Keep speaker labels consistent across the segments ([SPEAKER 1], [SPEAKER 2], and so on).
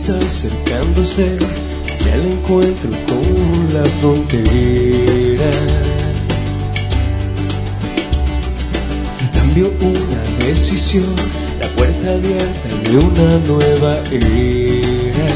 [SPEAKER 1] está acercándose hacia el encuentro con la frontera. Cambio, una decisión, la puerta abierta de una nueva era.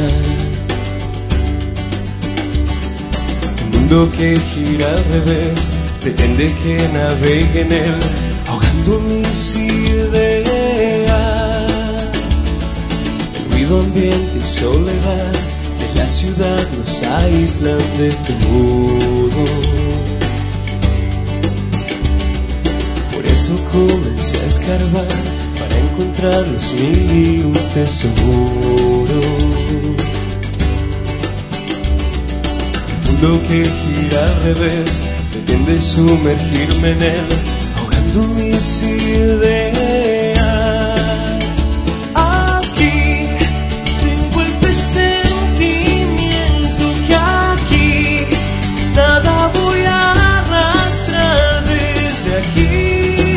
[SPEAKER 1] Un mundo que gira al revés, pretende que navegue en él, ahogando mis ideas. El ruido ambiente y soledad de la ciudad nos aíslan de todo. Por eso comencé a escarbar para encontrar los 1001 tesoros. Un mundo que gira al revés, pretende sumergirme en él, ahogando mis ideas. Aquí tengo el presentimiento que aquí nada voy a arrastrar desde aquí.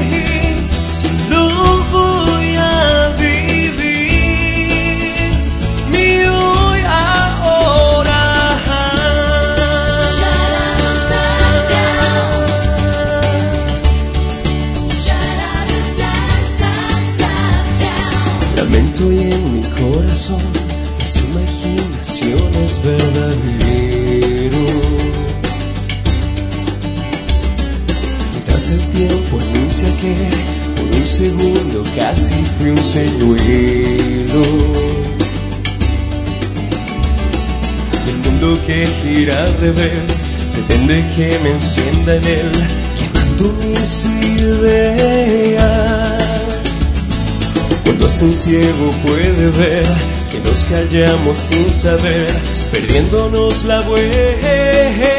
[SPEAKER 1] Lamento y en mi corazón las imaginaciones verdadero. Mientras el tiempo anuncia que por un segundo casi fui un señuelo. El mundo que gira al revés pretende que me encienda en él, quemando mis ideas. Cuando hasta un ciego puede ver que nos callamos sin saber, perdiéndonos la vuelta.